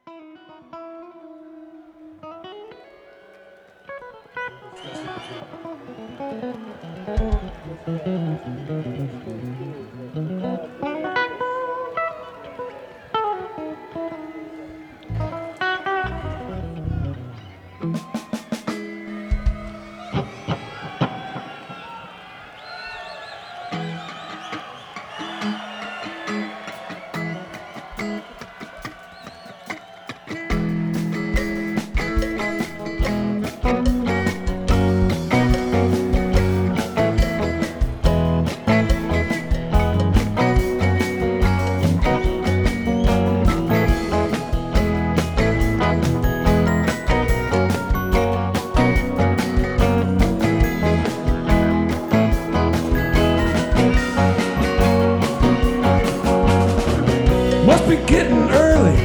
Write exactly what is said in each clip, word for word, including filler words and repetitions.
Must be getting early.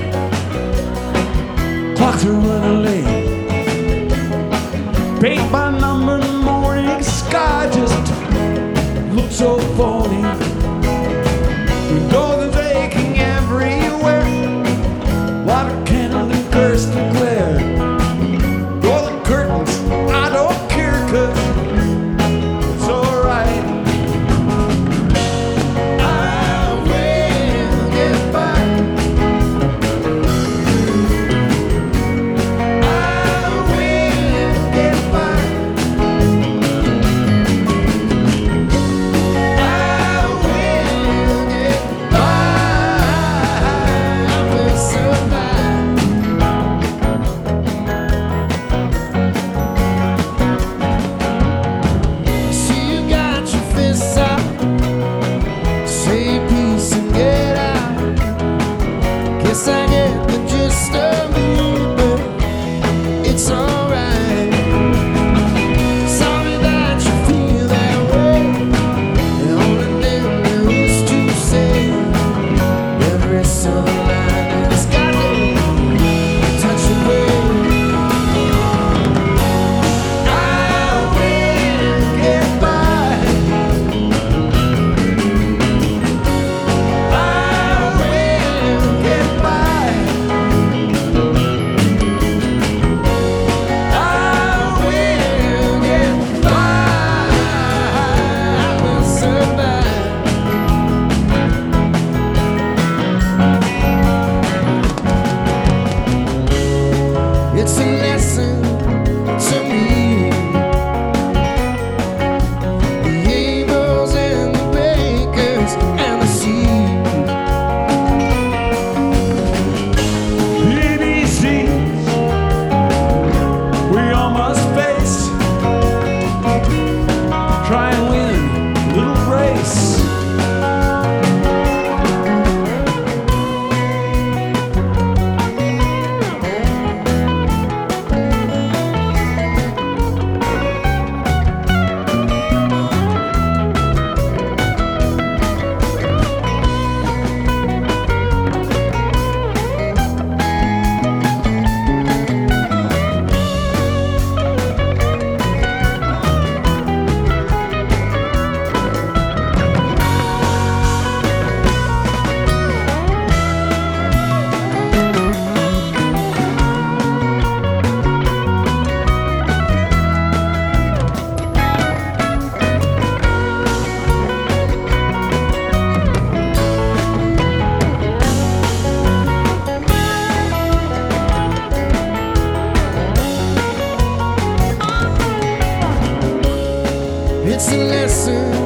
Clocks are running late. Paint by number in the morning. Sky just looks so phony. Windows are aching everywhere. Water cannon and curse the glare. Roll the curtains, I don't care, 'cause it's alright. I get the gist of you, but it's alright. Sorry that you feel that way. The only thing there is to say, the rest of the line has got to touch away. I will get by. I will get by. It's a lesson to me. The Abels and the Bakers and the sea. A B Cs we all must face. Try and win a little race. It's a lesson